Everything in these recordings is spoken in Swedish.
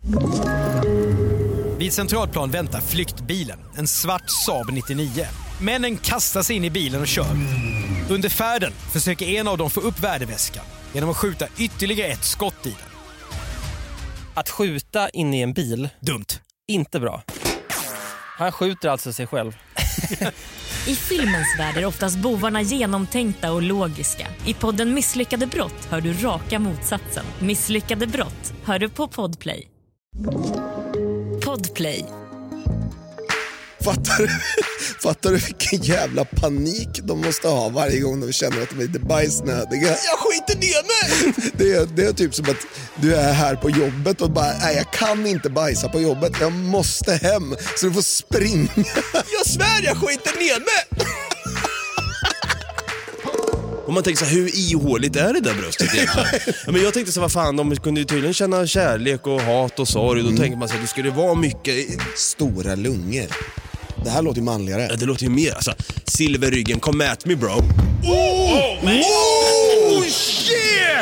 Vid Centralplan väntar flyktbilen, en svart Saab 99. Männen kastar sig in i bilen och kör. Under färden försöker en av dem få upp värdeväskan genom att skjuta ytterligare ett skott i den. Att skjuta in i en bil, dumt. Inte bra. Han skjuter alltså sig själv. I filmens värld är oftast bovarna genomtänkta och logiska. I podden Misslyckade brott hör du raka motsatsen. Misslyckade brott hör du på Podplay. Podplay. Fattar du vilken jävla panik de måste ha varje gång de känner att de är lite bajsnödiga? Jag skiter ner mig! Det är typ som att du är här på jobbet och bara, nej, jag kan inte bajsa på jobbet. Jag måste hem, så du får springa. Jag svär, jag skiter ner mig! Och man tänker så här, hur ihåligt är det där bröstet egentligen? Ja, men jag tänkte så, vad fan, de kunde ju tydligen känna kärlek och hat och sorg. Då tänker man så här, det skulle vara mycket stora lungor. Det här låter ju manligare. Ja, det låter ju mer, alltså. Silverryggen, come at me, bro. Oh shit!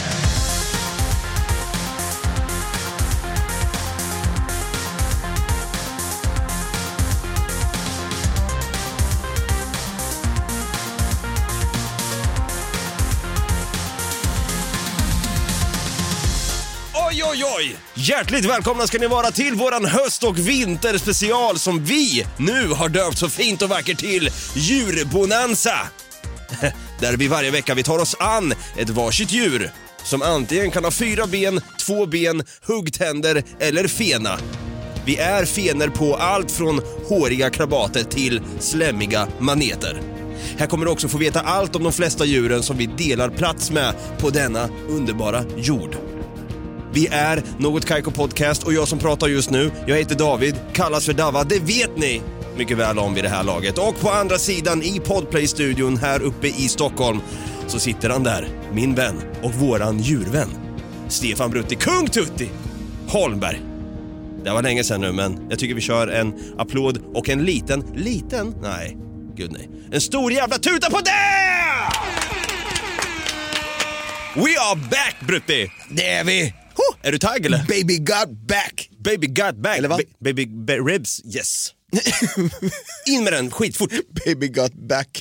Oj! Hjärtligt välkomna ska ni vara till våran höst- och vinterspecial som vi nu har döpt så fint och vackert till Djurbonanza. Där vi varje vecka vi tar oss an ett varsitt djur som antingen kan ha 4 ben, 2 ben, huggtänder eller fena. Vi är fener på allt från håriga krabater till slämmiga maneter. Här kommer du också få veta allt om de flesta djuren som vi delar plats med på denna underbara jord. Vi är Något Kaiko Podcast och jag som pratar just nu, jag heter David, kallas för Dava, det vet ni mycket väl om vid det här laget. Och på andra sidan i Podplay-studion här uppe i Stockholm så sitter han där, min vän och våran djurvän, Stefan Brutti, Kung Tutti Holmberg. Det var länge sedan nu, men jag tycker vi kör en applåd och en liten, nej, gud nej, en stor jävla tuta på det! We are back, Brutti! Det är vi! Är du tagg eller? Baby got back. Baby got back. Eller vad? Baby ribs, yes. In med den, skitfort. Baby got back.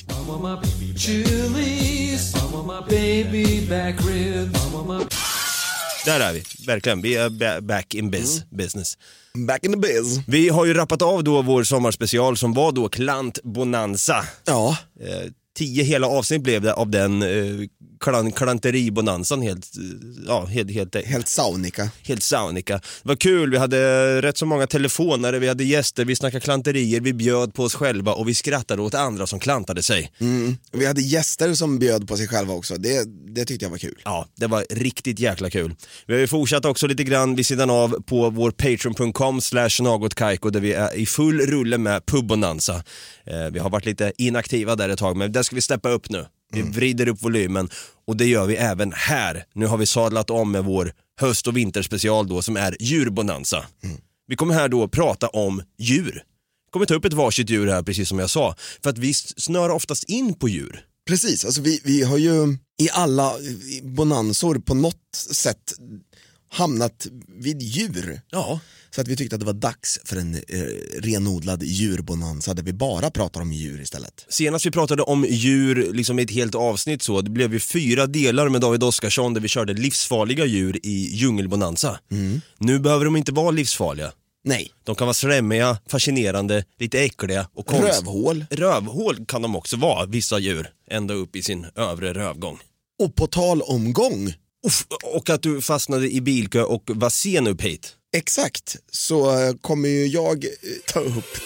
Där är vi, verkligen. Vi är back in business. Back in the biz. Vi har ju rappat av då vår sommarspecial som var då Klantbonanza. Ja. 10 hela avsnitt blev det av den klanteribonanzan helt saunika. Helt saunika. Det var kul, vi hade rätt så många telefonare, vi hade gäster, vi snackade klanterier, vi bjöd på oss själva och vi skrattade åt andra som klantade sig. Vi hade gäster som bjöd på sig själva också, det tyckte jag var kul. Ja, det var riktigt jäkla kul. Vi har ju fortsatt också lite grann vid sidan av på vår patreon.com/nagotkaiko där vi är i full rulle med pubbonanza. Vi har varit lite inaktiva där ett tag, men där ska vi steppa upp nu. Vi vrider upp volymen och det gör vi även här. Nu har vi sadlat om med vår höst- och vinterspecial då som är djurbonanza. Vi kommer här då att prata om djur. Vi kommer ta upp ett varsitt djur här precis som jag sa. För att vi snör oftast in på djur. Precis, alltså vi har ju i alla bonansor på något sätt hamnat vid djur. Ja. Så att vi tyckte att det var dags för en renodlad djurbonanza där vi bara pratar om djur istället. Senast vi pratade om djur liksom i ett helt avsnitt så, det blev ju 4 delar med David Oskarsson där vi körde livsfarliga djur i djungelbonanza. Nu behöver de inte vara livsfarliga. Nej. De kan vara srämmiga, fascinerande, lite äckliga och Rövhål kan de också vara, vissa djur, ända upp i sin övre rövgång. Och på tal om gång. Och att du fastnade i bilkö och var sen upp hit. Exakt, så kommer ju jag ta upp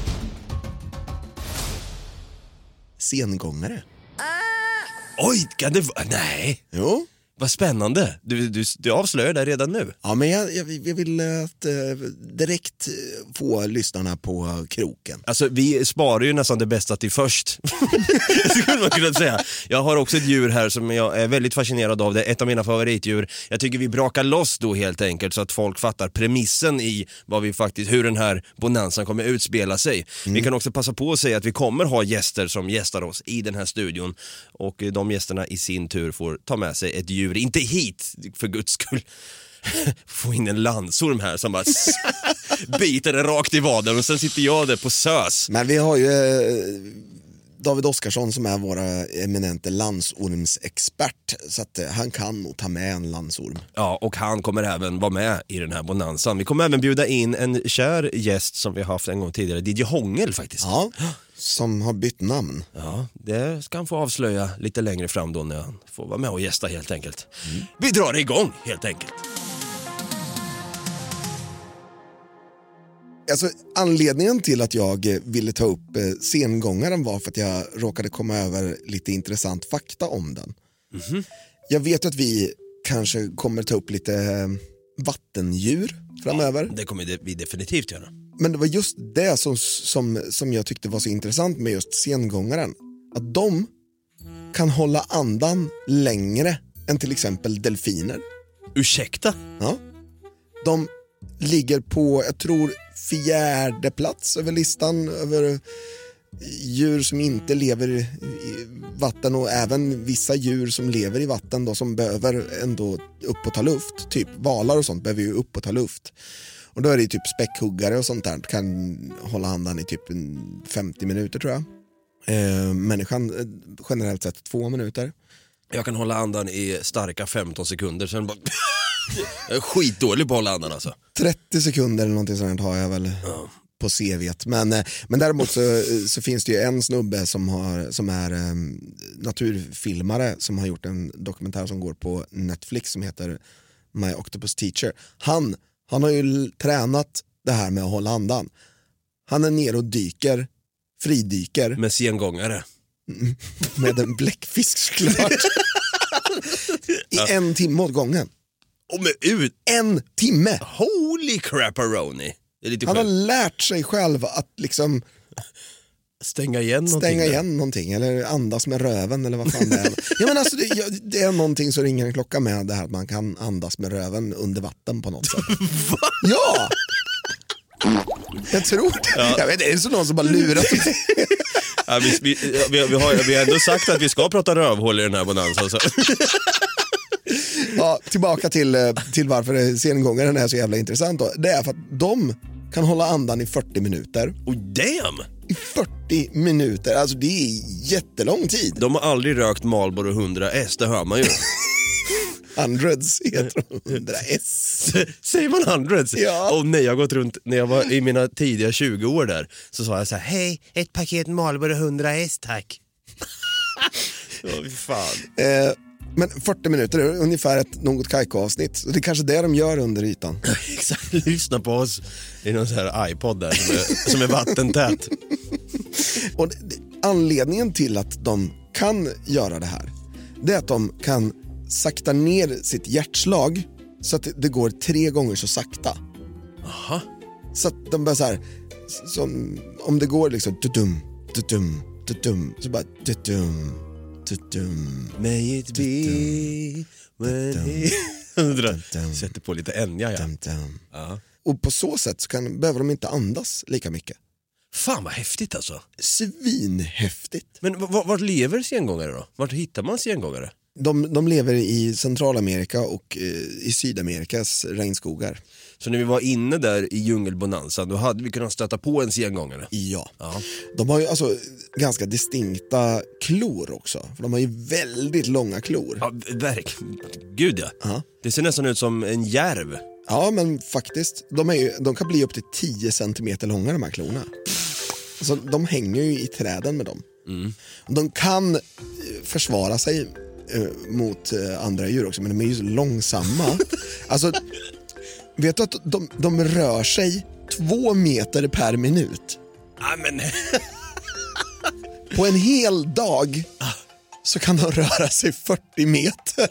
sengångare. Oj, kan det vara? Nej. Jo. Vad spännande. Du avslöjar det redan nu. Ja, men jag vill att direkt få lyssnarna på kroken. Alltså, vi sparar ju nästan det bästa till först. Skulle man kunna säga. Jag har också ett djur här som jag är väldigt fascinerad av. Det är ett av mina favoritdjur. Jag tycker vi brakar loss då helt enkelt så att folk fattar premissen i vad vi faktiskt, hur den här bonanzan kommer utspela sig. Vi kan också passa på att säga att vi kommer ha gäster som gästar oss i den här studion. Och de gästerna i sin tur får ta med sig ett djur. Inte hit, för guds skull. få in en landsorm här som bara biter den rakt i vaden och sen sitter jag där på sös. Men vi har ju David Oskarsson som är våra eminente landsormsexpert, så att han kan nog ta med en landsorm. Ja, och han kommer även vara med i den här bonanzan. Vi kommer även bjuda in en kär gäst som vi har haft en gång tidigare, DJ Hångel faktiskt. Ja, som har bytt namn. Ja, det ska han få avslöja lite längre fram då när han får vara med och gästa helt enkelt. Vi drar igång helt enkelt. Alltså, anledningen till att jag ville ta upp sengångaren var för att jag råkade komma över lite intressant fakta om den. Jag vet att vi kanske kommer ta upp lite vattendjur framöver. Ja, det kommer vi definitivt göra. Men det var just det som jag tyckte var så intressant med just sengångaren. Att de kan hålla andan längre än till exempel delfiner. Ursäkta? Ja. De ligger på, jag tror, 4:e plats över listan över djur som inte lever i vatten, och även vissa djur som lever i vatten då, som behöver ändå upp och ta luft. Typ valar och sånt behöver ju upp och ta luft. Och då är det typ späckhuggare och sånt där kan hålla andan i typ 50 minuter tror jag. Människan generellt sett 2 minuter. Jag kan hålla andan i starka 15 sekunder, sen bara jag är skitdålig på att hålla andan alltså. 30 sekunder eller någonting sånt har jag väl på CV:t. Men däremot så finns det ju en snubbe som är naturfilmare som har gjort en dokumentär som går på Netflix som heter My Octopus Teacher. Han har ju tränat det här med att hålla andan. Han är nere och fridyker. Med sengångare. Med en bläckfisk såklart. I 1 timme åt gången. Och med ut 1 timme. Holy crapperoni. Det är lite han har lärt sig själv att liksom stänga igen någonting eller andas med röven eller vad fan det är. Ja, men alltså, det är någonting som ringer en klocka med det här att man kan andas med röven under vatten på något sätt. Ja! Jag tror det. Ja. Jag vet, det är så någon som bara lurat. Ja, vi har ändå sagt att vi ska prata rövhål i den här bonanza. Så. Ja, tillbaka till varför sengångaren är så jävla intressant då. Det är för att de kan hålla andan i 40 minuter. Oh damn! I 40 minuter, alltså det är jättelång tid. De har aldrig rökt Marlboro 100S, det hör man ju. Hundreds heter 100S. Säger man hundreds? Ja. Och nej, jag har gått runt, när jag var i mina tidiga 20 år där, så sa jag så här: hej, ett paket Marlboro 100S tack. Fy fan. Men 40 minuter är ungefär ett Något Kaiko-avsnitt. Det är kanske det de gör under ytan. Exakt, lyssna på oss i någon sån här iPod där som är vattentät. Och anledningen till att de kan göra det här, det är att de kan sakta ner sitt hjärtslag så att det går 3 gånger så sakta. Aha. Så att de bara så här, som, om det går liksom tudum, tudum, tudum, så bara tudum, tudum. May it be when he... Sätter på lite Enya, ja. Och på så sätt så behöver de inte andas lika mycket. Fan vad häftigt alltså. Svinhäftigt. Men vart lever sengångare då? Vart hittar man sengångare? De lever i Centralamerika och i Sydamerikas regnskogar. Så när vi var inne där i djungelbonanza, då hade vi kunnat stöta på en sengångare? Ja. De har ju alltså ganska distinkta klor också. För de har ju väldigt långa klor. Ja, gud ja. Ja. Det ser nästan ut som en järv. Ja, men faktiskt. De kan bli upp till 10 centimeter långa, de här klorna. Alltså, de hänger ju i träden med dem. Mm. De kan försvara sig mot andra djur också, men de är ju så långsamma. Alltså, vet du att de rör sig 2 meter per minut? Amen. På en hel dag så kan de röra sig 40 meter.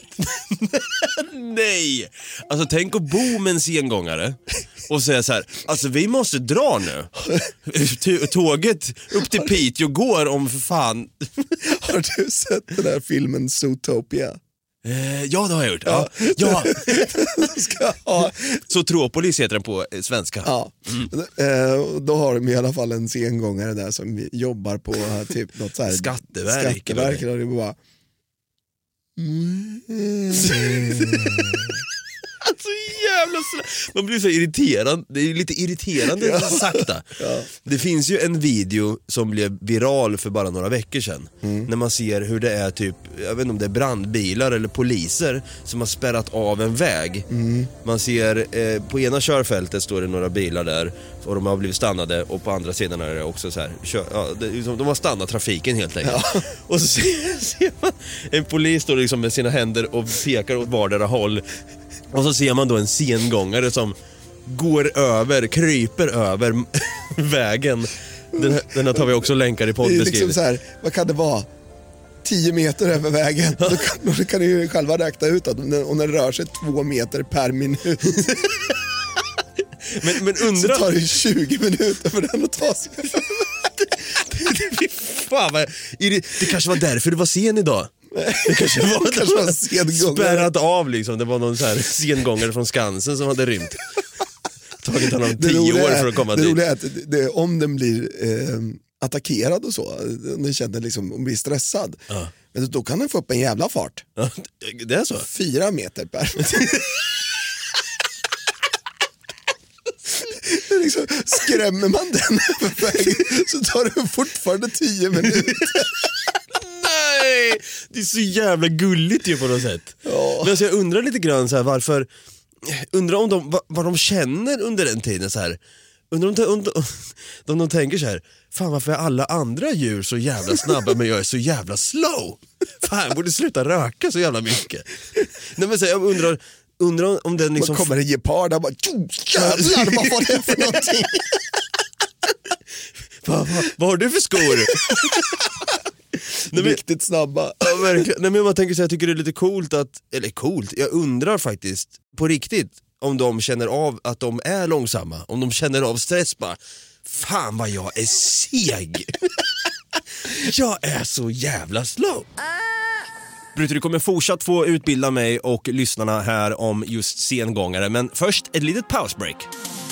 Nej! Alltså tänk att bo med en sengångare och säga så här: alltså vi måste dra nu. Tåget upp till Piteå går om för fan. Har du sett den där filmen Zootopia? Ja, det har jag gjort. Ja. Ska ha. Zootropolis heter den på svenska. Ja. Då har de i alla fall en sengångare där som jobbar på typ något så här Skatteverket och det bara Så jävla man blir så irriterad. Det är ju lite irriterande sakta. Ja. Det finns ju en video som blev viral för bara några veckor sedan. När man ser hur det är typ, jag vet inte om det är brandbilar eller poliser som har spärrat av en väg. Man ser på ena körfältet står det några bilar där och de har blivit stannade, och på andra sidan är det också så här, de har stannat trafiken helt enkelt. Ja. Och så ser man en polis står liksom med sina händer och pekar åt vardera håll. Och så ser man då en sengångare som kryper över vägen. Den här tar vi också länkar i poddbeskrivningen. Det är liksom så här, vad kan det vara? 10 meter över vägen. Då kan ni ju själva räkna ut att om den rör sig 2 meter per minut. Men undra... Så tar det 20 minuter för den att ta sig. Fan, det kanske var därför du var sen idag. Det kanske var spärrat av liksom. Det var någon så här sengångare från Skansen som hade rymt. Tagit honom 10 år för att komma dit. Det roliga är att om den blir attackerad och så, den känner liksom, om blir stressad, men då kan den få upp en jävla fart. Det är så? 4 meter per liksom, skrämmer man den över vägen så tar det fortfarande 10 minuter. Nej, det är så jävla gulligt ju på något sätt. Ja. Men alltså, jag undrar lite grann så här, varför, undrar om vad de känner under den tiden så här. Undrar om de tänker så här, fan varför är alla andra djur så jävla snabba men jag är så jävla slow? Fan, jag borde sluta röka så jävla mycket. Nej, men så här, jag undrar om den liksom... Man kommer en gepard där bara, jävlar, vad var det för någonting? Vad har du för skor? Riktigt snabba. Ja, verkligen. Nej, men man tänker så här, jag tycker det är lite coolt jag undrar faktiskt på riktigt om de känner av att de är långsamma, om de känner av stress bara, fan vad jag är seg. Jag är så jävla slow. Bruder, du kommer fortsatt få utbilda mig och lyssnarna här om just sengångare, men först ett litet pausbreak.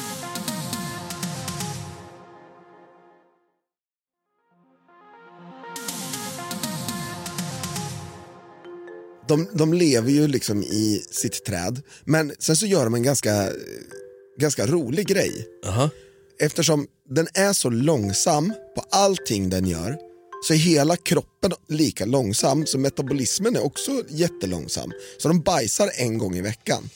De lever ju liksom i sitt träd, men sen så gör de en ganska rolig grej. Eftersom den är så långsam på allting den gör, så är hela kroppen lika långsam, så metabolismen är också jättelångsam. Så de bajsar 1 gång i veckan.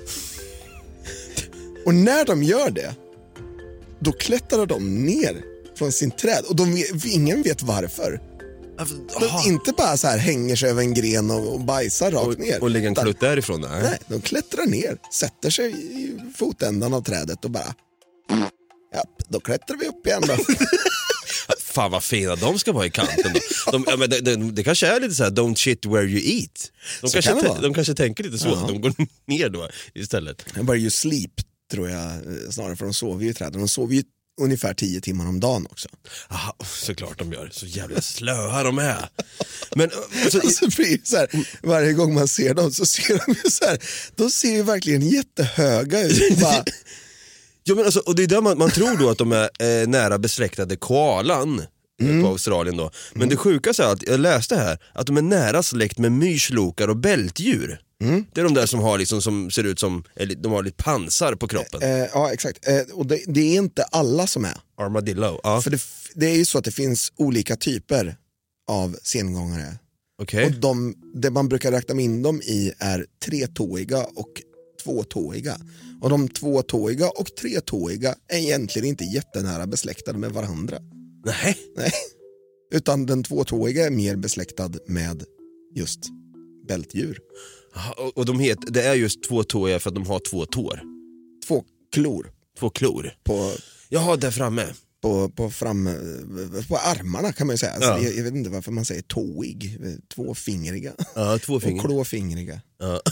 Och när de gör det, då klättrar de ner från sin träd. Och ingen vet varför. De inte bara så här hänger sig över en gren och bajsar rakt ner. Och lägger en klutt därifrån. Nej, de klättrar ner, sätter sig i fotändan av trädet och bara... Ja, då klättrar vi upp igen då. Fan vad fina de ska vara i kanten då. Det kanske är lite så här, don't shit where you eat. De kanske tänker lite så, ja. De går ner då istället. Det var ju sleep, tror jag, snarare, för de sover ju i träden. De sover ju ungefär 10 timmar om dagen också. Aha, såklart de gör. Så jävla slöa de är. Men så här, varje gång man ser dem så ser de ju så här, de ser ju verkligen jättehöga ut. Bara... Ja, men alltså, och det är där man tror då att de är nära besläktade koalan på Australien då. Men det sjukaste är att jag läste här att de är nära släkt med myrslokar och bältdjur. Det är de där som har liksom, som ser ut som, eller de har lite pansar på kroppen. Ja, exakt. Och det är inte alla som är armadillo. Ja. För det är ju så att det finns olika typer av sengångare. Okay. Och det man brukar räkna in dem i är 3-tåiga och 2-tåiga. Och de 2-tåiga och 3-tåiga är egentligen inte jättenära besläktade med varandra. Nej. Utan den 2-tåiga är mer besläktad med just bältdjur. Och det är just 2-tåiga för att de har 2 tår. 2 klor. 2 klor. Jaha, där framme. På armarna kan man ju säga. Ja. Alltså, jag vet inte varför man säger tåig. 2-fingriga. Ja, 2-fingriga. Och klåfingriga. Ja.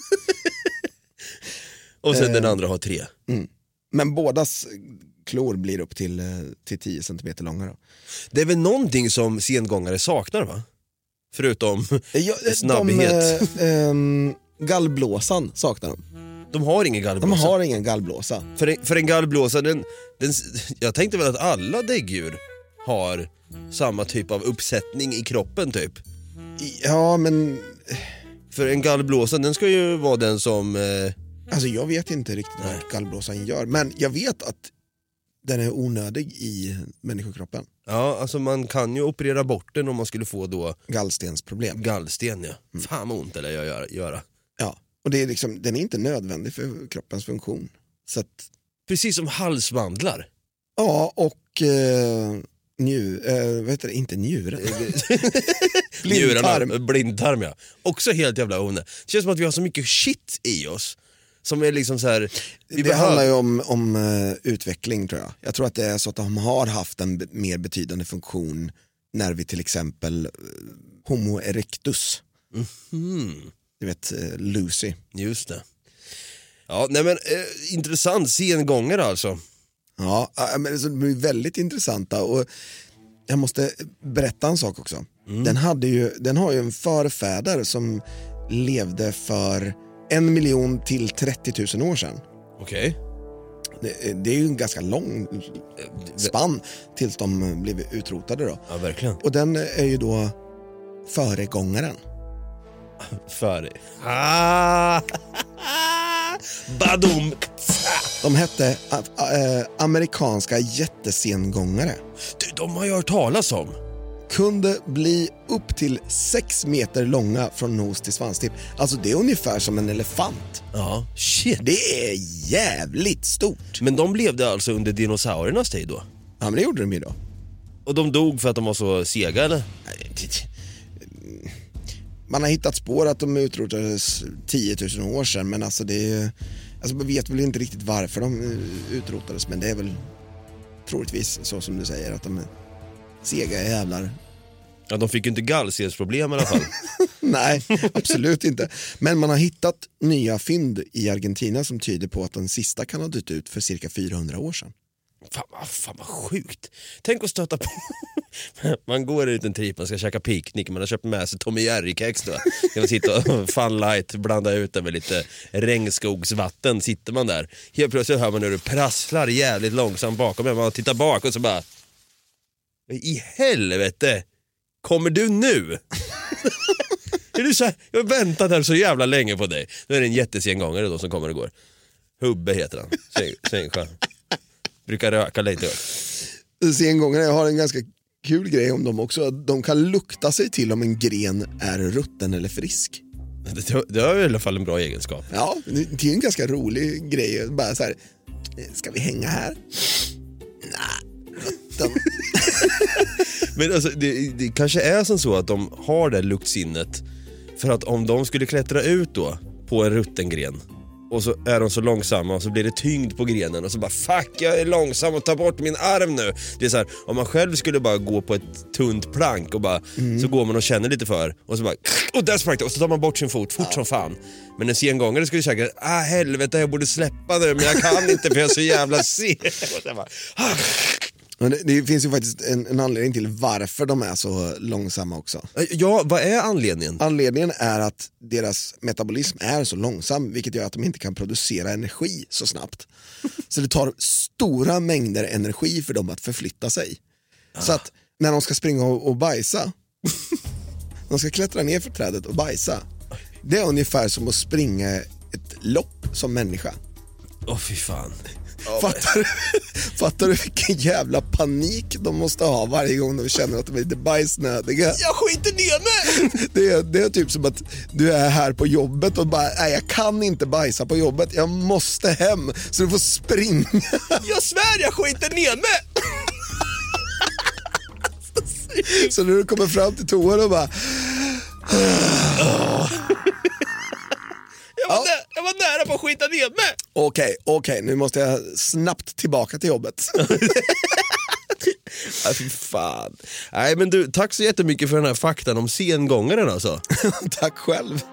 Och sen den andra har 3. Men bådas klor blir upp till 10 centimeter långa då. Det är väl någonting som sengångare saknar, va? Förutom snabbhet. Gallblåsan saknar de. De har ingen gallblåsa. De har ingen gallblåsa. För en gallblåsa, jag tänkte väl att alla däggdjur har samma typ av uppsättning i kroppen typ. Ja, men... För en gallblåsa, den ska ju vara den som Alltså jag vet inte riktigt vad gallblåsan gör. Men jag vet att den är onödig i människokroppen. Ja, alltså man kan ju operera bort den om man skulle få då Gallstensproblem. gallsten, ja. Fan vad ont eller jag göra. Ja, och det är liksom, den är inte nödvändig för kroppens funktion. Så att, precis som halsmandlar. ja, och vad heter det? Inte njuren. Blindtarm, ja. Också helt jävla onödigt. Det känns som att vi har så mycket shit i oss. Som är liksom så här... Det handlar ju om utveckling, tror jag. Jag tror att det är så att de har haft en mer betydande funktion när vi till exempel Homo erectus. Du vet, Lucy. Just det. Ja, nej men intressant sengångare alltså. Ja, men de är väldigt intressanta, och jag måste berätta en sak också. Den har ju en förfäder som levde för 1 miljon till 30 000 år sedan. Okej. Det är ju en ganska lång spann tills de blev utrotade då. Ja, verkligen. Och den är ju då föregångaren. Badum. De hette amerikanska jättesengångare. De har jag hört talas om. Kunde bli upp till 6 meter långa från nos till svanstipp. Alltså det är ungefär som en elefant. Ja, shit. Det är jävligt stort. Men de levde alltså under dinosauriernas tid då? Ja, men det gjorde de ju då. Och de dog för att de var så sega, eller? Man har hittat spår att de utrotades 10 000 år sedan, men alltså det är, alltså man vet väl inte riktigt varför de utrotades, men det är väl troligtvis så som du säger, att de är sega jävlar. Ja, de fick ju inte gallstensproblem i alla fall. Nej, absolut inte. Men man har hittat nya fynd i Argentina som tyder på att den sista kan ha dött ut för cirka 400 år sedan. Fan vad sjukt. Tänk att stöta på. Man går ut en trip, man ska käka picknick, man har köpt med sig Tommy Jerry-kex då. Man sitter och Fun Light, blanda ut det med lite regnskogsvatten, sitter man där. Helt plötsligt hör man hur det prasslar jävligt långsamt bakom mig. Man tittar bak och så bara, i helvete, kommer du nu? Är du så här, jag har väntat här så jävla länge på dig. Nu är det en jättesengångare då som kommer och går. Hubbe heter han. Svängsjö. Brukar röka lite. Sengångare har en ganska kul grej om dem också. De kan lukta sig till om en gren är rutten eller frisk. Det är i alla fall en bra egenskap. Ja, det är en ganska rolig grej. Bara så här, ska vi hänga här? Nej, rutten. Men alltså, det kanske är som så att de har det luktsinnet. För att om de skulle klättra ut då på en rutten gren, och så är de så långsamma och så blir det tyngd på grenen och så bara, fuck, jag är långsam och tar bort min arm nu. Det är så här, om man själv skulle bara gå på ett tunt plank och bara, så går man och känner lite för, och så bara, och där sprang det, och så tar man bort sin fot fort som fan. Men en sengångare skulle säga, helvete, jag borde släppa nu, men jag kan inte för jag är så jävla seg. Det finns ju faktiskt en anledning till varför de är så långsamma också. Ja, vad är anledningen? Anledningen är att deras metabolism är så långsam, vilket gör att de inte kan producera energi så snabbt. Så det tar stora mängder energi för dem att förflytta sig. Så att när de ska springa och bajsa, de ska klättra ner för trädet och bajsa, det är ungefär som att springa ett lopp som människa. Fy fan. Fattar du vilken jävla panik de måste ha varje gång de känner att de är lite bajsnödiga? Jag skiter ner mig! Det är typ som att du är här på jobbet och bara, nej, jag kan inte bajsa på jobbet, jag måste hem, så du får springa. Jag svär, jag skiter ner mig! Så när du kommer fram till toan och bara, Jag var nära på att skita ner mig. Okej, nu måste jag snabbt tillbaka till jobbet. Fy fan. Nej, men du, tack så jättemycket för den här faktan om sengångaren alltså. Tack själv.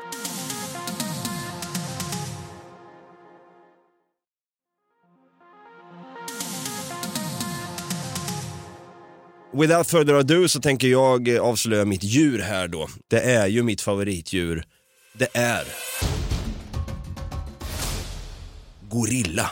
Without further ado så tänker jag avslöja mitt djur här då. Det är ju mitt favoritdjur. Det är gorilla.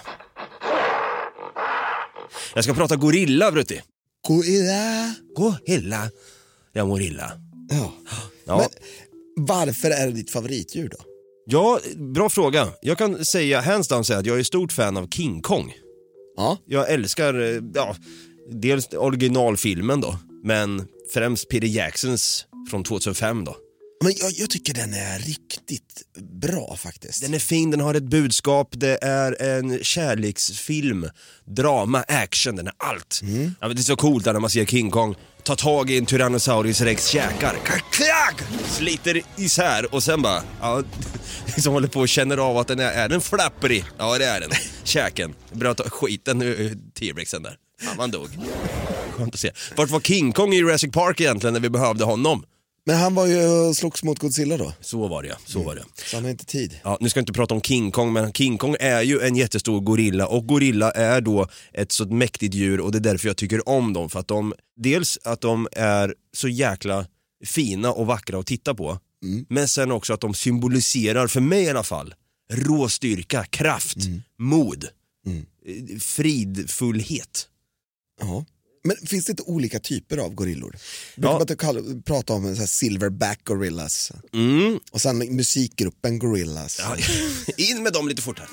Jag ska prata gorilla, Brutti. Gorilla. Jag mår illa. Ja. Men varför är det ditt favoritdjur då? Ja, bra fråga. Jag kan säga, hands down, säga att jag är stort fan av King Kong. Ja. Jag älskar, dels originalfilmen då, men främst Peter Jacksons från 2005 då. Men jag tycker den är riktigt bra faktiskt. Den är fin, den har ett budskap, det är en kärleksfilm, drama, action, den är allt. Ja, men det är så coolt där när man ser King Kong ta tag i en Tyrannosaurus rex käkar, sliter isär och sen bara, liksom håller på och känner av att den är den flapperig. Ja, det är den. Käken. Bröt skiten ur T-rexen där. Ja, man dog. Skönt att se. Vart var King Kong i Jurassic Park egentligen när vi behövde honom? Men han var ju slogs mot Godzilla då. Så var det, så var det. Så han har inte tid. Ja, nu ska jag inte prata om King Kong, men King Kong är ju en jättestor gorilla, och gorilla är då ett så mäktigt djur, och det är därför jag tycker om dem, för att dels att de är så jäkla fina och vackra att titta på, men sen också att de symboliserar, för mig i alla fall, råstyrka, kraft, mod, fridfullhet. Ja. Men finns det inte olika typer av gorillor? Brukar man prata om så här silverback gorillas. Och sen musikgruppen Gorillaz. Ja, in med dem lite fortare.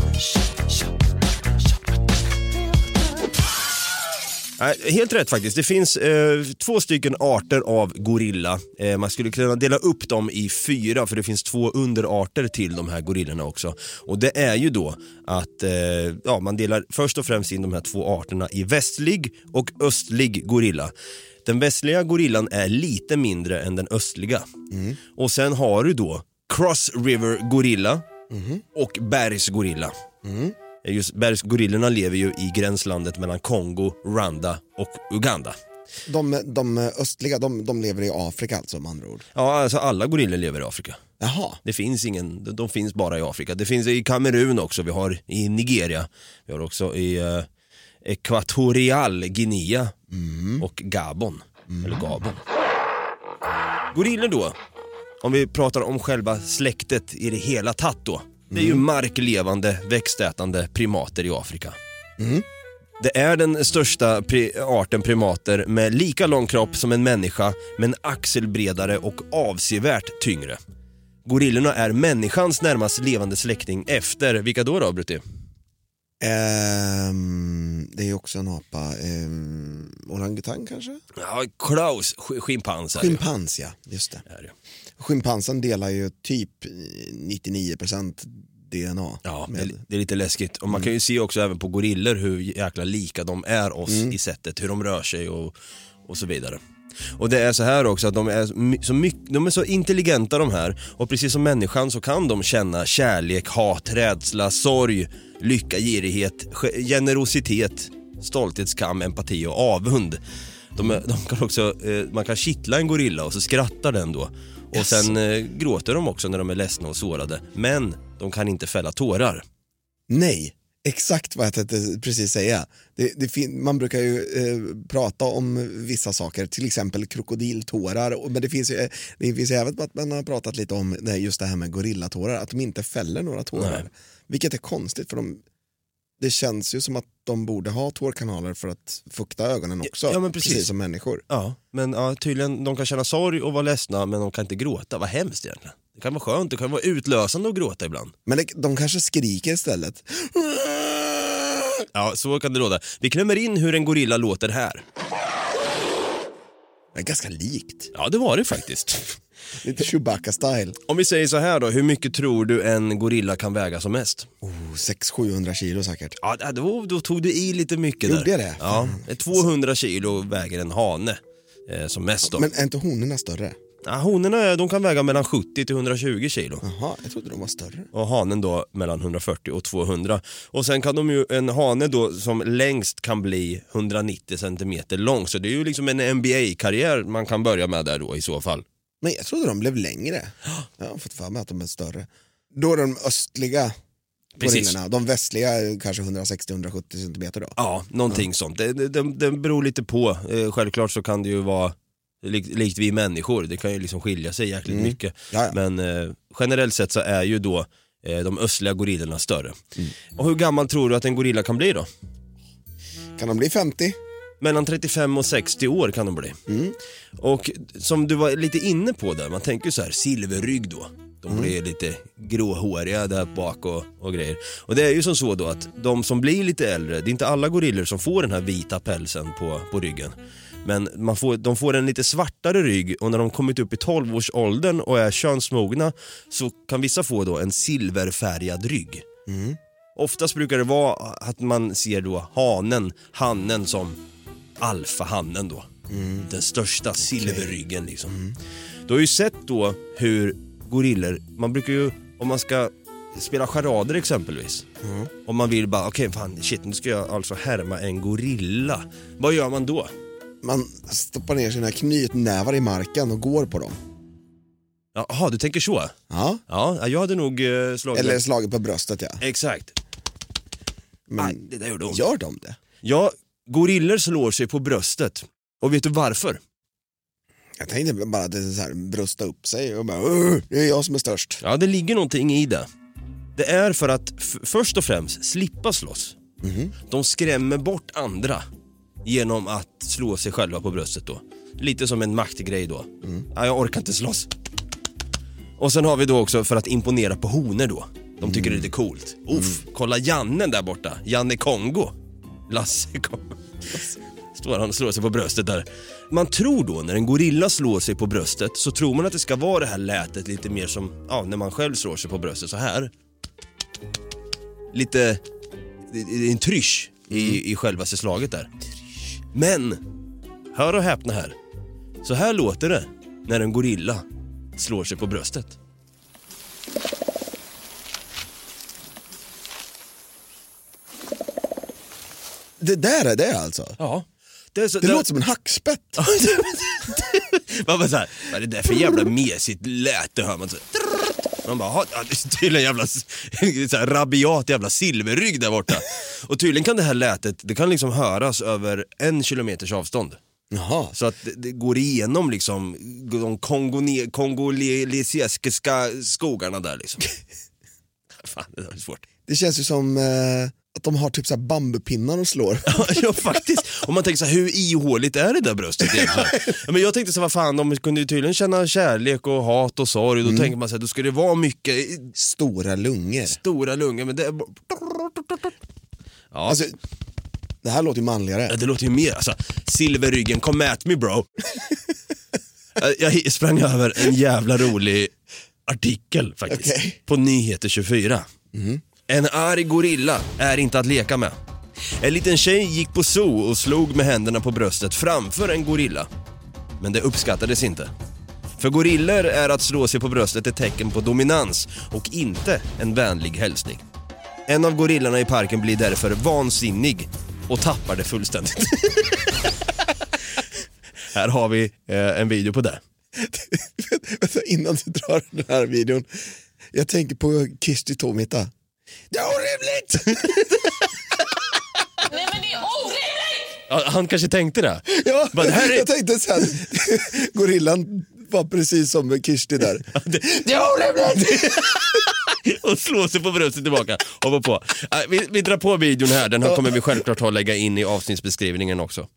Helt rätt faktiskt. Det finns 2 stycken arter av gorilla. Man skulle kunna dela upp dem i 4, för det finns 2 underarter till de här gorillorna också. Och det är ju då att man delar först och främst in de här 2 arterna i västlig och östlig gorilla. Den västliga gorillan är lite mindre än den östliga. Och sen har du då Cross River gorilla och bergsgorilla. Just bergsgorillorna lever ju i gränslandet mellan Kongo, Rwanda och Uganda. De östliga, de lever i Afrika alltså, med andra ord. Ja, alltså alla gorillor lever i Afrika. Jaha. Det finns de finns bara i Afrika. Det finns i Kamerun också, vi har i Nigeria, vi har också i Ekvatorial Guinea och Gabon. Eller Gabon. Gorillor då, om vi pratar om själva släktet i det hela tatt då, det är ju marklevande, växtätande primater i Afrika. Det är den största arten primater med lika lång kropp som en människa, men axelbredare och avsevärt tyngre. Gorillorna är människans närmast levande släkting efter, vilka då Brutti? Det är också en apa. Orangutang kanske? Ja, Klaus, schimpans. Schimpans, ja, just det. Schimpansen delar ju typ 99% DNA. Ja, det är lite läskigt. Och man kan ju se också även på gorillor hur jäkla lika de är oss i sättet, hur de rör sig och så vidare. Och det är så här också att de är så intelligenta de här, och precis som människan så kan de känna kärlek, hat, rädsla, sorg, lycka, girighet, generositet, stolthetskam, empati och avund. De kan också, man kan kittla en gorilla och så skrattar den då. Och sen gråter de också när de är ledsna och sårade. Men de kan inte fälla tårar. Nej, exakt vad jag tänkte precis säga. Man brukar ju prata om vissa saker, till exempel krokodiltårar. Men det finns ju även att man har pratat lite om just det här med gorillatårar. Att de inte fäller några tårar. Nej. Vilket är konstigt, för det känns ju som att de borde ha tårkanaler för att fukta ögonen också. Ja, men precis som människor. Ja, men tydligen de kan känna sorg och vara ledsna, men de kan inte gråta. Vad hemskt egentligen. Det kan vara skönt, det kan vara utlösande att gråta ibland. Men de kanske skriker istället. Ja, så kan det låta. Vi klämmer in hur en gorilla låter här. Det är ganska likt. Ja, det var det faktiskt. Lite Chewbacca-style. Om vi säger så här då, hur mycket tror du en gorilla kan väga som mest? 600-700 kilo säkert. Ja, då tog du i lite mycket. Gjorde jag det? Ja, 200 kilo väger en hane som mest då. Men är inte honorna större? Ja, honorna de kan väga mellan 70 till 120 kilo. Jaha, jag trodde de var större. Och hanen då mellan 140 och 200. Och sen kan en hane då som längst kan bli 190 centimeter lång. Så det är ju liksom en NBA-karriär man kan börja med där då i så fall. Men jag trodde de blev längre. Jag har fått för mig att de är större. Då är de östliga gorillorna. De västliga är kanske 160-170 centimeter då. Ja, någonting sånt. Det beror lite på. Självklart så kan det ju vara likt vi människor. Det kan ju liksom skilja sig jäkligt mycket. Jaja. Men generellt sett så är ju då de östliga gorillorna större. Och hur gammal tror du att en gorilla kan bli då? Kan de bli 50? Mellan 35 och 60 år kan de bli. Och som du var lite inne på där, man tänker så här, silverrygg då. De blir lite gråhåriga där bak och grejer. Och det är ju som så då att de som blir lite äldre, det är inte alla gorillor som får den här vita pälsen på ryggen. Men de får en lite svartare rygg, och när de kommit upp i 12-årsåldern och är könsmogna så kan vissa få då en silverfärgad rygg. Oftast brukar det vara att man ser då hannen som alfahannen då. Den största silverryggen liksom. Du har ju sett då hur gorillor, man brukar ju, om man ska spela charader exempelvis, om man vill bara, nu ska jag alltså härma en gorilla. Vad gör man då? Man stoppar ner sina knytnävar i marken och går på dem. Jaha, du tänker så? Ja. Ja, jag hade nog slagit... Eller slagit på bröstet, ja. Exakt. Men det där gjorde ont. gör de det? Ja, gorillor slår sig på bröstet. Och vet du varför? Jag tänkte bara att det är så här, brösta upp sig och bara, det är jag som är störst. Ja, det ligger någonting i det. Det är för att först och främst slippa slåss. De skrämmer bort andra genom att slå sig själva på bröstet då. Lite som en maktgrej då. Ja, jag orkar inte slåss. Och sen har vi då också för att imponera på honor då. De tycker det är lite coolt. Kolla Janne där borta. Janne Kongo. Lasse Kongo. Står han och slår sig på bröstet där. Man tror då när en gorilla slår sig på bröstet, så tror man att det ska vara det här lätet lite mer som när man själv slår sig på bröstet så här. Lite en trysch i själva slaget där. Men hör och häpna här. Så här låter det när en gorilla slår sig på bröstet. Det där är det alltså? Ja. Det låter som en hackspett. Man bara så här, vad är det där för jävla mesigt läte, hör man så. Man bara, det är tydligen jävla så här rabiat jävla silverrygg där borta. Och tydligen kan det här lätet, det kan liksom höras över 1 kilometers avstånd. Jaha. Så att det går igenom liksom de kongolesiska skogarna där liksom. Fan, det är svårt. Det känns ju som att de har typ så här bambupinnar och slår. Ja, faktiskt. Om man tänker så här, hur ihåligt är det där bröstet egentligen? Ja, men jag tänkte så, vad fan, de kunde ju tydligen känna kärlek och hat och sorg. Då tänker man så här, då ska det vara mycket... Stora lungor. Men det är... Ja. Alltså, det här låter ju manligare. Ja, det låter ju mer, alltså. Silverryggen, come at me bro. Jag sprang över en jävla rolig artikel faktiskt. Okay. På Nyheter 24. En arg gorilla är inte att leka med. En liten tjej gick på zoo och slog med händerna på bröstet framför en gorilla. Men det uppskattades inte. För gorillor är att slå sig på bröstet ett tecken på dominans och inte en vänlig hälsning. En av gorillorna i parken blir därför vansinnig och tappar det fullständigt. Här har vi en video på det. Innan du drar den här videon, jag tänker på Kirsti Tomita. Det är orimligt! Nej, men det är orimligt! Ja, han kanske tänkte det. Ja, det här är... jag tänkte så här, gorillan var precis som Kirsti där. Det är orimligt! Och slå sig på bröstet tillbaka. Hoppa på. Vi drar på videon här. Den här kommer vi självklart att lägga in i avsnittsbeskrivningen också.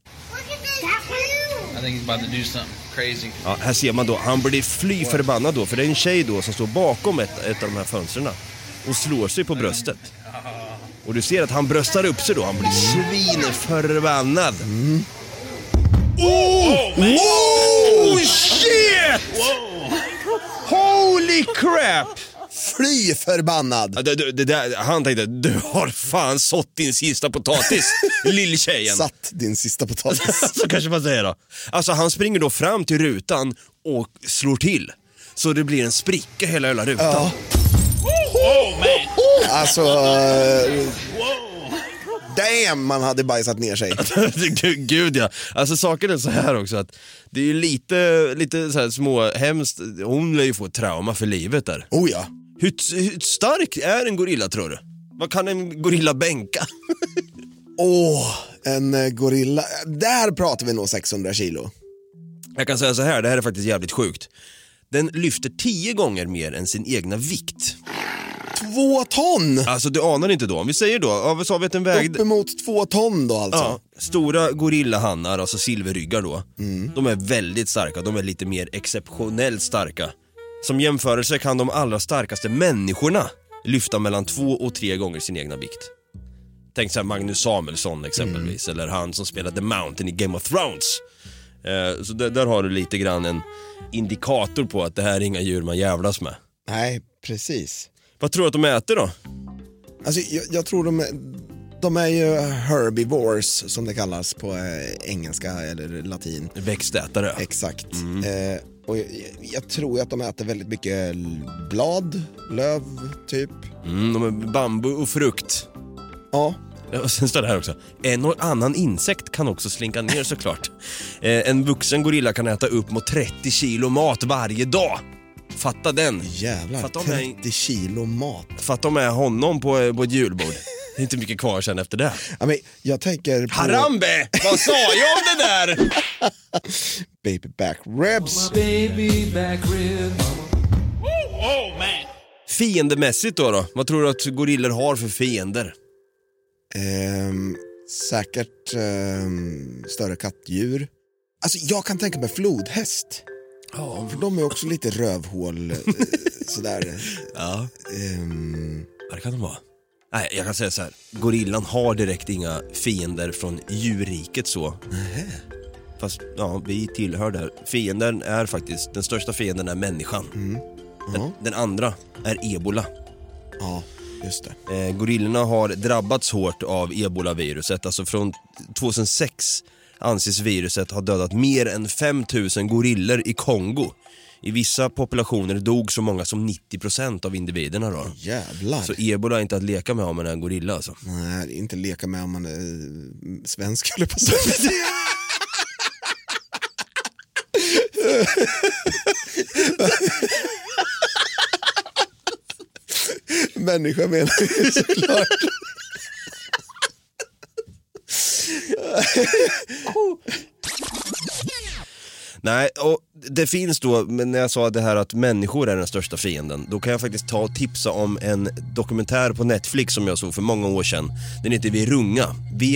I think he's about to do something crazy. Ja, här ser man då, han blir fly förbannad då. För det är en tjej då som står bakom ett av de här fönstren och slår sig på bröstet. Och du ser att han bröstar upp sig då. Han blir svinförbannad. Oh shit! Holy crap! Fly förbannad. Det där, han tänkte, du har fan sått din sista potatis, lilltjejen. Satt din sista potatis. Så kanske man säger då. Alltså han springer då fram till rutan och slår till. Så det blir en spricka hela rutan. Ja. Alltså... damn, man hade bajsat ner sig. Gud ja. Alltså saken är så här också att det är ju lite så här små hemskt. Hon lär ju få trauma för livet där. Oh ja. Hur stark är en gorilla, tror du? Vad kan en gorilla bänka? En gorilla. Där pratar vi nog 600 kilo. Jag kan säga så här, det här är faktiskt jävligt sjukt. Den lyfter 10 gånger mer än sin egna vikt. 2 ton! Alltså du anar inte då. Om vi säger då, vad sa vi att den vägde? Uppemot 2 ton då alltså. Ja, stora gorillahannar, alltså silverryggar då. De är väldigt starka, de är lite mer exceptionellt starka Som jämförelse kan de allra starkaste människorna lyfta mellan 2 och 3 gånger sin egna vikt. Tänk så här Magnus Samuelsson exempelvis, eller han som spelade The Mountain i Game of Thrones. Så där har du lite grann en indikator på att det här är inga djur man jävlas med. Nej, precis. Vad tror du att de äter då? Alltså, jag tror de är ju herbivores som det kallas på engelska eller latin. Växtätare. Exakt. Och jag tror att de äter väldigt mycket blad, löv typ. De är bambu och frukt. Ja. Och sen står det här också. En och annan insekt kan också slinka ner såklart. En vuxen gorilla kan äta upp mot 30 kilo mat varje dag. Fatta den. Jävlar, 30 kilo mat. Fatta med honom på ett julbord. Det är inte mycket kvar sen efter det. Ja, men jag tänker på... Harambe! Vad sa jag om det där? Baby back ribs. Oh man. Fiendemässigt då? Vad tror du att gorillor har för fiender? Säkert större kattdjur. Alltså jag kan tänka mig flodhäst. Ja. För de är också lite rövhål sådär. Ja. Vad kan de vara? Nej, jag kan säga så här. Gorillan har direkt inga fiender från djurriket så. Fast ja, vi tillhör där. Fienden är faktiskt, den största fienden är människan. Den andra är ebola. Ja, just det. Gorillorna har drabbats hårt av ebola-viruset. Alltså från 2006 anses viruset ha dödat mer än 5000 gorillor i Kongo. I vissa populationer dog så många som 90% av individerna då. Jävlar. Så ebola är inte att leka med om man är en gorilla alltså. Nej, inte leka med om man är svensk eller på så. Människa menar ju såklart. Nej, och det finns då, men när jag sa det här att människor är den största fienden, då kan jag faktiskt ta och tipsa om en dokumentär på Netflix som jag såg för många år sedan. Den heter Virunga,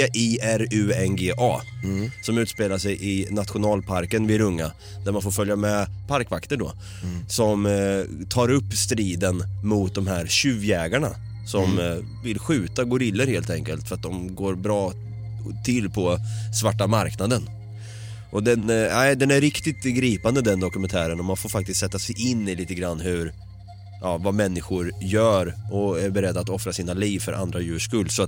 Virunga, som utspelar sig i nationalparken Virunga, där man får följa med parkvakter då, som tar upp striden mot de här tjuvjägarna som vill skjuta gorillor helt enkelt för att de går bra till på svarta marknaden. Och den är riktigt gripande den dokumentären, och man får faktiskt sätta sig in i lite grann vad människor gör och är beredda att offra sina liv för andra djurs skull. Så att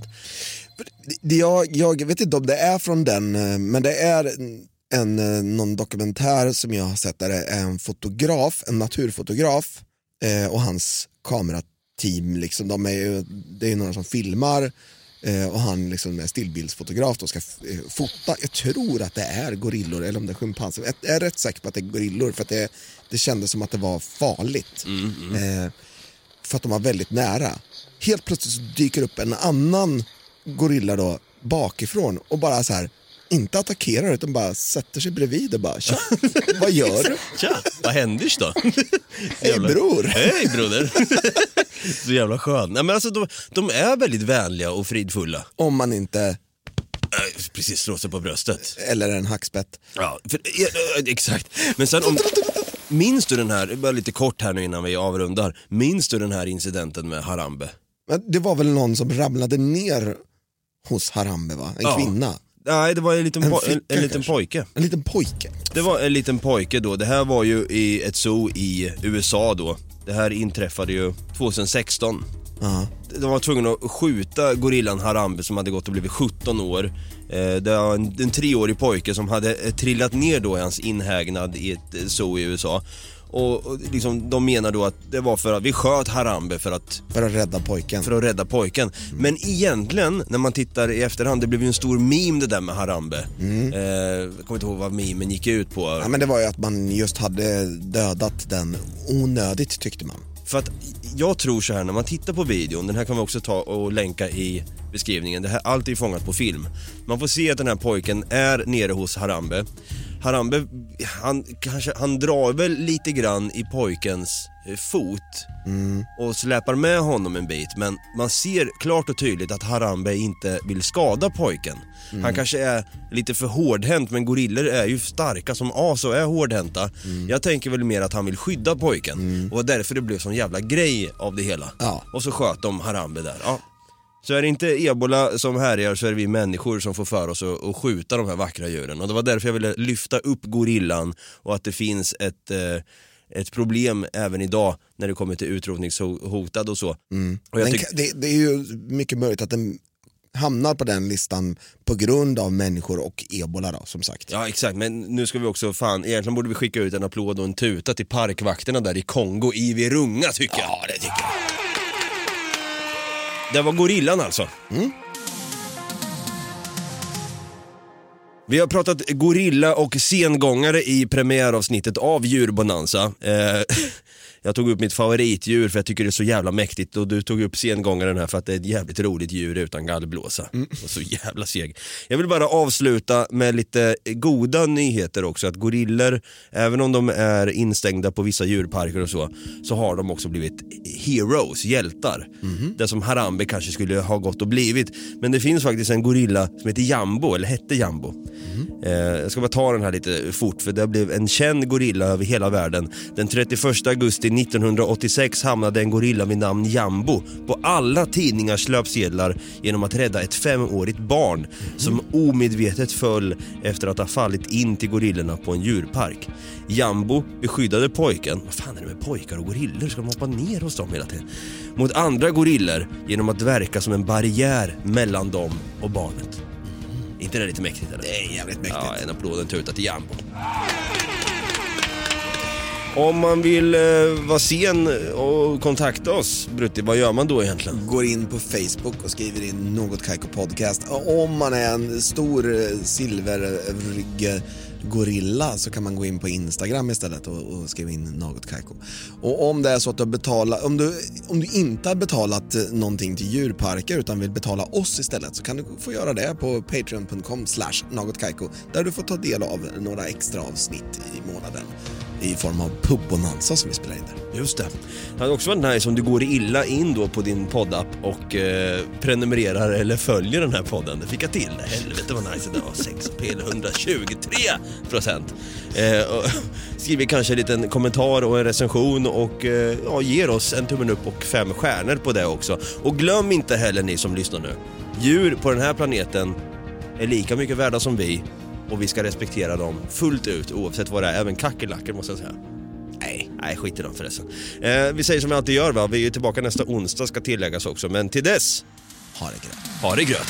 jag vet inte om det är från den, men det är någon dokumentär som jag har sett där det är en naturfotograf och hans kamerateam liksom, det är några som filmar. Och han liksom är stillbildsfotograf och ska fota. Jag tror att det är gorillor eller om det är schimpanser. Jag är rätt säker på att det är gorillor, för att det kändes som att det var farligt. För att de var väldigt nära. Helt plötsligt så dyker upp en annan gorilla då bakifrån och bara så här, inte attackerar utan bara sätter sig bredvid och bara, tja, vad gör du? Tja, vad händer då? Hej bror. Hej broder. Så jävla skön. Nej, men alltså de är väldigt vänliga och fridfulla. Om man inte precis slår sig på bröstet. eller en hackspett. Ja, exakt. Men sen minns du den här, bara lite kort här nu innan vi avrundar. Minns du den här incidenten med Harambe? Men det var väl någon som ramlade ner hos Harambe, va? En kvinna. Nej, det var en liten kanske. pojke. En liten pojke. Det var en liten pojke då. Det här var ju i ett zoo i USA då. Det här inträffade ju 2016. De var tvungna att skjuta gorillan Harambe som hade gått och blivit 17 år. Det var en 3-årig pojke som hade trillat ner då i hans inhägnad i ett zoo i USA. Och liksom, de menar då att det var för att vi sköt Harambe för att rädda pojken. Men egentligen, när man tittar i efterhand, det blev ju en stor meme det där med Harambe. Jag kommer inte ihåg vad memen gick ut på. Ja, men det var ju att man just hade dödat den onödigt, tyckte man. För att jag tror så här, när man tittar på videon, den här kan vi också ta och länka i beskrivningen. Det här, allt är fångat på film. Man får se att den här pojken är nere hos Harambe. Harambe, han drar väl lite grann i pojkens fot och släpar med honom en bit, men man ser klart och tydligt att Harambe inte vill skada pojken. Han kanske är lite för hårdhänt, men gorillor är ju starka som as och är hårdhänta. Jag tänker väl mer att han vill skydda pojken och därför det blev sån jävla grej av det hela. Och så sköt de Harambe där. Så är det inte ebola som härjar, så är det vi människor som får för oss att skjuta de här vackra djuren. Och det var därför jag ville lyfta upp gorillan och att det finns ett problem även idag när det kommer till utrotningshotad och så. Och det är ju mycket möjligt att den hamnar på den listan på grund av människor och ebola då, som sagt. Ja, exakt, men nu ska vi också egentligen borde vi skicka ut en applåd och en tuta till parkvakterna där i Kongo i Virunga, tycker jag. Ja, det tycker jag. Det var gorillan alltså. Vi har pratat gorilla och sengångare i premiäravsnittet av Djurbonanza. Jag tog upp mitt favoritdjur för jag tycker det är så jävla mäktigt, och du tog upp sengångaren här för att det är ett jävligt roligt djur utan gallblåsa. Och så jävla seg. Jag vill bara avsluta med lite goda nyheter också, att gorillor, även om de är instängda på vissa djurparker och så har de också blivit heroes, hjältar. Det som Harambe kanske skulle ha gått och blivit. Men det finns faktiskt en gorilla som heter Jambo, eller hette Jambo. Jag ska bara ta den här lite fort, för det blev en känd gorilla över hela världen. Den 31 augusti 1986 hamnade en gorilla vid namn Jambo på alla tidningars löpsedlar genom att rädda ett 5-årigt barn som omedvetet föll efter att ha fallit in till gorillorna på en djurpark. Jambo beskyddade pojken, vad fan är det med pojkar och gorillor, ska de hoppa ner hos dem hela tiden, mot andra gorillor genom att verka som en barriär mellan dem och barnet. Inte det lite mäktigt eller? Det är jävligt mäktigt. Ja, en applåd, en tuta till Jambo. Om man vill vara sen och kontakta oss, Brutti, vad gör man då egentligen? Går in på Facebook och skriver in Något Kaiko Podcast. Om man är en stor silverrygg gorilla så kan man gå in på Instagram istället och skriva in Något Kaiko. Och om det är så att du betalar, om du inte har betalat någonting till djurparker utan vill betala oss istället, så kan du få göra det på patreon.com/nagotkaiko, där du får ta del av några extra avsnitt i månaden i form av pubbonanza som vi spelar in där. Just det. Det hade också varit nice om du går illa in då på din poddapp och prenumererar eller följer den här podden. Det fick jag till. Helvete vad nice det var. 6p 123%. Skriver kanske en liten kommentar och en recension och ger oss en tummen upp och 5 stjärnor på det också. Och glöm inte heller, ni som lyssnar nu, djur på den här planeten är lika mycket värda som vi. Och vi ska respektera dem fullt ut, oavsett vad det är. Även kackerlackor måste jag säga. Nej, skit i dem förresten. Vi säger som vi alltid gör, va? Vi är tillbaka nästa onsdag, ska tilläggas också. Men till dess, ha det gröt. Ha det gröt.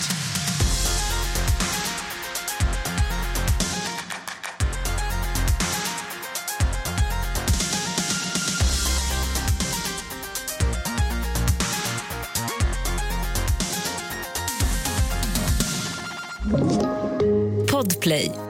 Podplay.